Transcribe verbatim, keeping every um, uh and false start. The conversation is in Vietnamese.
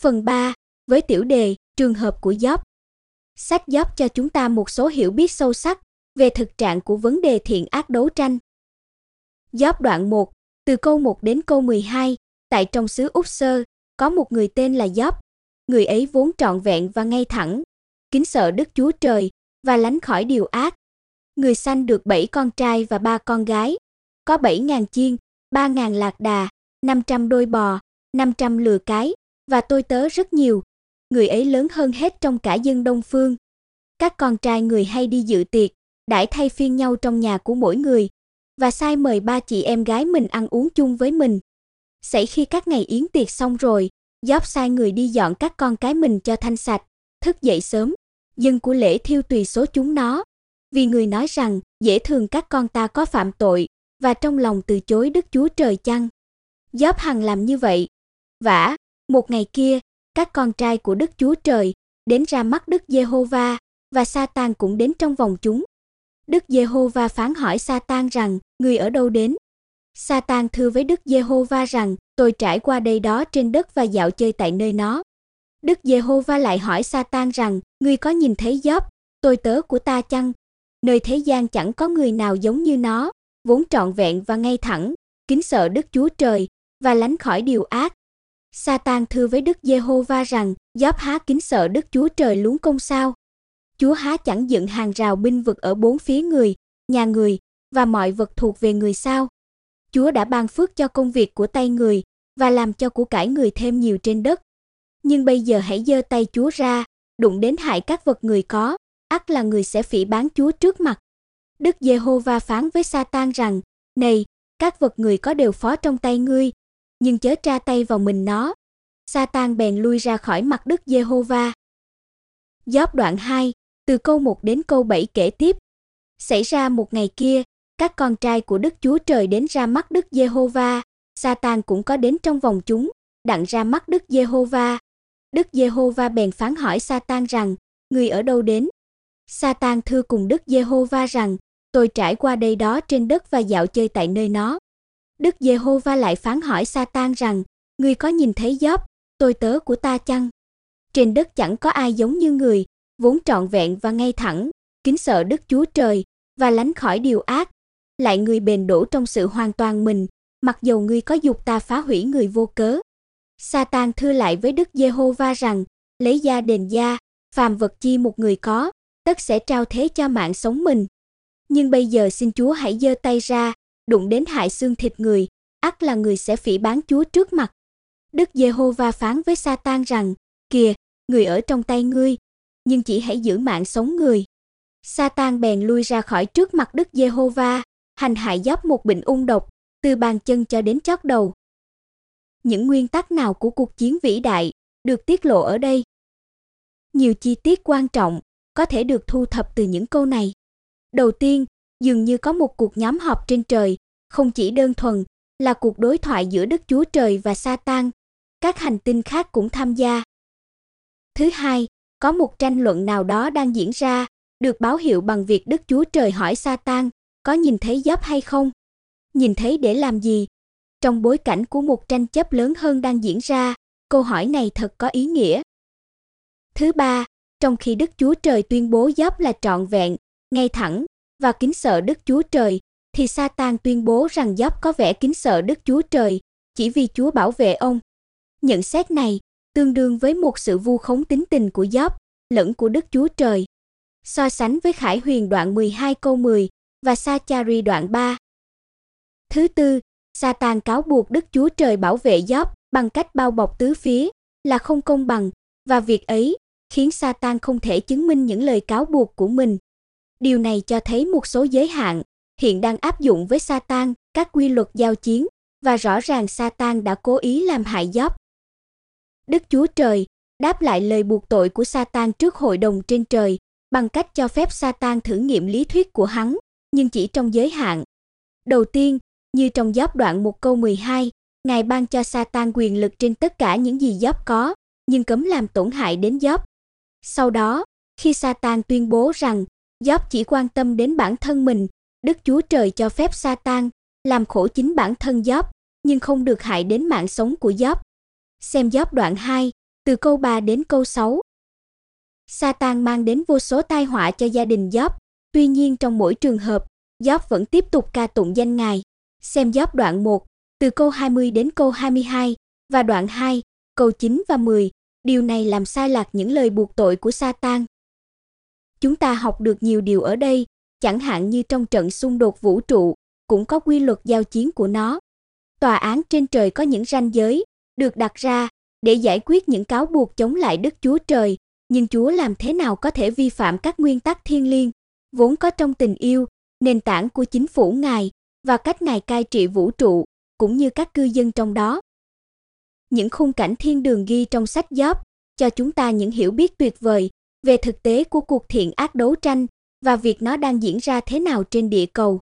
Phần ba, với tiểu đề, trường hợp của Job. Sách Job cho chúng ta một số hiểu biết sâu sắc về thực trạng của vấn đề thiện ác đấu tranh. Job đoạn một, từ câu một đến câu mười hai, tại trong xứ Úc Sơ, có một người tên là Job. Người ấy vốn trọn vẹn và ngay thẳng, kính sợ Đức Chúa Trời và lánh khỏi điều ác. Người sanh được bảy con trai và ba con gái, có bảy ngàn chiên, ba ngàn lạc đà, năm trăm đôi bò, năm trăm lừa cái, và tôi tớ rất nhiều. Người ấy lớn hơn hết trong cả dân Đông Phương. Các con trai người hay đi dự tiệc, đãi thay phiên nhau trong nhà của mỗi người, và sai mời ba chị em gái mình ăn uống chung với mình. Xảy khi các ngày yến tiệc xong rồi, Job sai người đi dọn các con cái mình cho thanh sạch, thức dậy sớm, dâng của lễ thiêu tùy số chúng nó, vì người nói rằng dễ thường các con ta có phạm tội, và trong lòng từ chối Đức Chúa Trời chăng. Job hằng làm như vậy. Vả, một ngày kia, các con trai của Đức Chúa Trời đến ra mắt Đức Giê-hô-va, và Sa-tan cũng đến trong vòng chúng. Đức Giê-hô-va phán hỏi Sa-tan rằng, người ở đâu đến? Sa-tan thưa với Đức Giê-hô-va rằng, tôi trải qua đây đó trên đất và dạo chơi tại nơi nó. Đức Giê-hô-va lại hỏi Sa-tan rằng, ngươi có nhìn thấy Job, tôi tớ của ta chăng? Nơi thế gian chẳng có người nào giống như nó, vốn trọn vẹn và ngay thẳng, kính sợ Đức Chúa Trời và lánh khỏi điều ác. Sa-tan thưa với Đức Giê-hô-va rằng, Job há kính sợ Đức Chúa Trời luống công sao? Chúa há chẳng dựng hàng rào binh vực ở bốn phía người, nhà người và mọi vật thuộc về người sao? Chúa đã ban phước cho công việc của tay người và làm cho của cải người thêm nhiều trên đất. Nhưng bây giờ hãy giơ tay Chúa ra, đụng đến hại các vật người có, ắt là người sẽ phỉ báng Chúa trước mặt. Đức Giê-hô-va phán với Sa-tan rằng, này, các vật người có đều phó trong tay ngươi, nhưng chớ tra tay vào mình nó. Sa-tan bèn lui ra khỏi mặt Đức Giê-hô-va. Job đoạn hai, từ câu một đến câu bảy kể tiếp. Xảy ra một ngày kia, các con trai của Đức Chúa Trời đến ra mắt Đức Giê-hô-va, Sa-tan cũng có đến trong vòng chúng, đặng ra mắt Đức Giê-hô-va. Đức Giê-hô-va bèn phán hỏi Sa-tan rằng, người ở đâu đến? Sa-tan thưa cùng Đức Giê-hô-va rằng, tôi trải qua đây đó trên đất và dạo chơi tại nơi nó. Đức Giê-hô-va lại phán hỏi Sa-tan rằng, ngươi có nhìn thấy Job, tôi tớ của ta chăng? Trên đất chẳng có ai giống như người, vốn trọn vẹn và ngay thẳng, kính sợ Đức Chúa Trời và lánh khỏi điều ác. Lại người bền đổ trong sự hoàn toàn mình, mặc dầu ngươi có dục ta phá hủy người vô cớ. Sa-tan thưa lại với Đức Giê-hô-va rằng, lấy gia đền gia, phàm vật chi một người có, tất sẽ trao thế cho mạng sống mình. Nhưng bây giờ xin Chúa hãy giơ tay ra, đụng đến hại xương thịt người, ắt là người sẽ phỉ báng Chúa trước mặt. Đức Giê-hô-va phán với Sa-tan rằng, kìa, người ở trong tay ngươi, nhưng chỉ hãy giữ mạng sống người. Sa-tan bèn lui ra khỏi trước mặt Đức Giê-hô-va, hành hại Job một bệnh ung độc, từ bàn chân cho đến chót đầu. Những nguyên tắc nào của cuộc chiến vĩ đại được tiết lộ ở đây? Nhiều chi tiết quan trọng có thể được thu thập từ những câu này. Đầu tiên, dường như có một cuộc nhóm họp trên trời, không chỉ đơn thuần là cuộc đối thoại giữa Đức Chúa Trời và Sa-tan, các hành tinh khác cũng tham gia. Thứ hai, có một tranh luận nào đó đang diễn ra, được báo hiệu bằng việc Đức Chúa Trời hỏi Sa-tan, có nhìn thấy Job hay không? Nhìn thấy để làm gì? Trong bối cảnh của một tranh chấp lớn hơn đang diễn ra, câu hỏi này thật có ý nghĩa. Thứ ba, trong khi Đức Chúa Trời tuyên bố Job là trọn vẹn, ngay thẳng và kính sợ Đức Chúa Trời, thì Sa-tan tuyên bố rằng Job có vẻ kính sợ Đức Chúa Trời chỉ vì Chúa bảo vệ ông. Nhận xét này tương đương với một sự vu khống tính tình của Job lẫn của Đức Chúa Trời. So sánh với Khải Huyền đoạn mười hai câu mười và Sa-cha-ri đoạn ba. Thứ tư, Sa-tan cáo buộc Đức Chúa Trời bảo vệ Job bằng cách bao bọc tứ phía là không công bằng, và việc ấy khiến Sa-tan không thể chứng minh những lời cáo buộc của mình. Điều này cho thấy một số giới hạn hiện đang áp dụng với Sa-tan, các quy luật giao chiến, và rõ ràng Sa-tan đã cố ý làm hại Job. Đức Chúa Trời đáp lại lời buộc tội của Sa-tan trước hội đồng trên trời bằng cách cho phép Sa-tan thử nghiệm lý thuyết của hắn, nhưng chỉ trong giới hạn. Đầu tiên, như trong Job đoạn một câu mười hai, Ngài ban cho Sa-tan quyền lực trên tất cả những gì Job có, nhưng cấm làm tổn hại đến Job. Sau đó, khi Sa-tan tuyên bố rằng Job chỉ quan tâm đến bản thân mình, Đức Chúa Trời cho phép Sa-tan làm khổ chính bản thân Job, nhưng không được hại đến mạng sống của Job. Xem Job đoạn hai, từ câu ba đến câu sáu. Sa-tan mang đến vô số tai họa cho gia đình Gióp, tuy nhiên trong mỗi trường hợp, Gióp vẫn tiếp tục ca tụng danh Ngài. Xem Gióp đoạn một, từ câu hai mươi đến câu hai mươi hai, và đoạn hai, câu chín và mười, điều này làm sai lạc những lời buộc tội của Sa-tan. Chúng ta học được nhiều điều ở đây, chẳng hạn như trong trận xung đột vũ trụ, cũng có quy luật giao chiến của nó. Tòa án trên trời có những ranh giới, được đặt ra, để giải quyết những cáo buộc chống lại Đức Chúa Trời, nhưng Chúa làm thế nào có thể vi phạm các nguyên tắc thiêng liêng, vốn có trong tình yêu, nền tảng của chính phủ Ngài, và cách Ngài cai trị vũ trụ, cũng như các cư dân trong đó. Những khung cảnh thiên đường ghi trong sách Gióp cho chúng ta những hiểu biết tuyệt vời về thực tế của cuộc thiện ác đấu tranh và việc nó đang diễn ra thế nào trên địa cầu.